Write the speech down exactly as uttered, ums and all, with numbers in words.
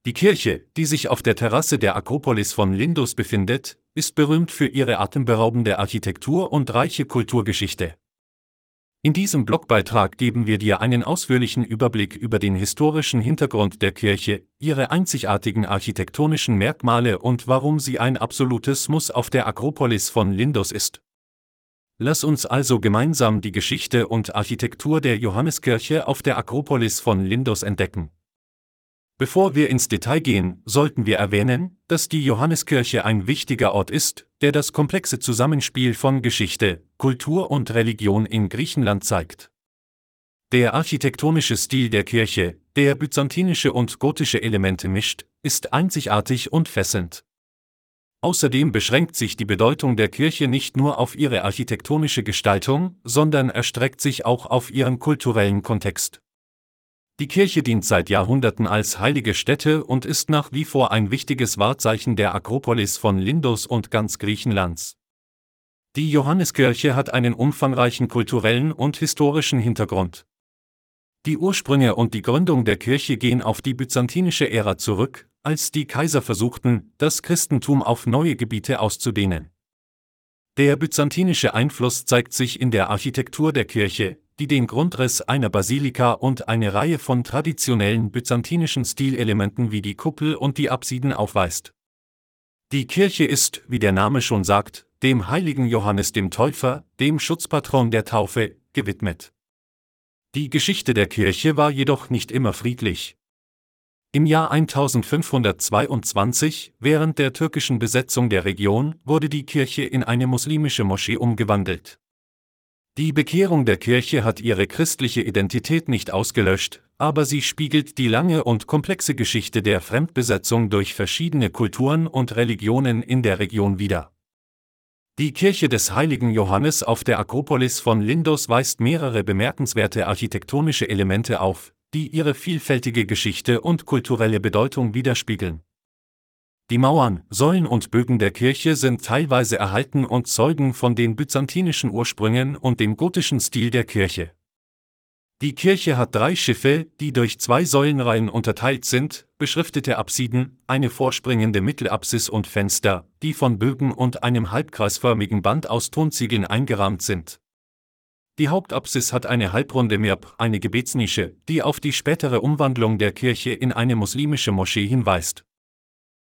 Die Kirche, die sich auf der Terrasse der Akropolis von Lindos befindet, ist berühmt für ihre atemberaubende Architektur und reiche Kulturgeschichte. In diesem Blogbeitrag geben wir dir einen ausführlichen Überblick über den historischen Hintergrund der Kirche, ihre einzigartigen architektonischen Merkmale und warum sie ein absolutes Muss auf der Akropolis von Lindos ist. Lass uns also gemeinsam die Geschichte und Architektur der Johanneskirche auf der Akropolis von Lindos entdecken. Bevor wir ins Detail gehen, sollten wir erwähnen, dass die Johanneskirche ein wichtiger Ort ist, der das komplexe Zusammenspiel von Geschichte, Kultur und Religion in Griechenland zeigt. Der architektonische Stil der Kirche, der byzantinische und gotische Elemente mischt, ist einzigartig und fesselnd. Außerdem beschränkt sich die Bedeutung der Kirche nicht nur auf ihre architektonische Gestaltung, sondern erstreckt sich auch auf ihren kulturellen Kontext. Die Kirche dient seit Jahrhunderten als heilige Stätte und ist nach wie vor ein wichtiges Wahrzeichen der Akropolis von Lindos und ganz Griechenlands. Die Johanneskirche hat einen umfangreichen kulturellen und historischen Hintergrund. Die Ursprünge und die Gründung der Kirche gehen auf die byzantinische Ära zurück, als die Kaiser versuchten, das Christentum auf neue Gebiete auszudehnen. Der byzantinische Einfluss zeigt sich in der Architektur der Kirche, die den Grundriss einer Basilika und eine Reihe von traditionellen byzantinischen Stilelementen wie die Kuppel und die Apsiden aufweist. Die Kirche ist, wie der Name schon sagt, dem heiligen Johannes dem Täufer, dem Schutzpatron der Taufe, gewidmet. Die Geschichte der Kirche war jedoch nicht immer friedlich. Im Jahr eintausendfünfhundertzweiundzwanzig, während der türkischen Besetzung der Region, wurde die Kirche in eine muslimische Moschee umgewandelt. Die Bekehrung der Kirche hat ihre christliche Identität nicht ausgelöscht, aber sie spiegelt die lange und komplexe Geschichte der Fremdbesetzung durch verschiedene Kulturen und Religionen in der Region wider. Die Kirche des heiligen Johannes auf der Akropolis von Lindos weist mehrere bemerkenswerte architektonische Elemente auf, die ihre vielfältige Geschichte und kulturelle Bedeutung widerspiegeln. Die Mauern, Säulen und Bögen der Kirche sind teilweise erhalten und zeugen von den byzantinischen Ursprüngen und dem gotischen Stil der Kirche. Die Kirche hat drei Schiffe, die durch zwei Säulenreihen unterteilt sind, beschriftete Apsiden, eine vorspringende Mittelapsis und Fenster, die von Bögen und einem halbkreisförmigen Band aus Tonziegeln eingerahmt sind. Die Hauptapsis hat eine halbrunde Mirb, eine Gebetsnische, die auf die spätere Umwandlung der Kirche in eine muslimische Moschee hinweist.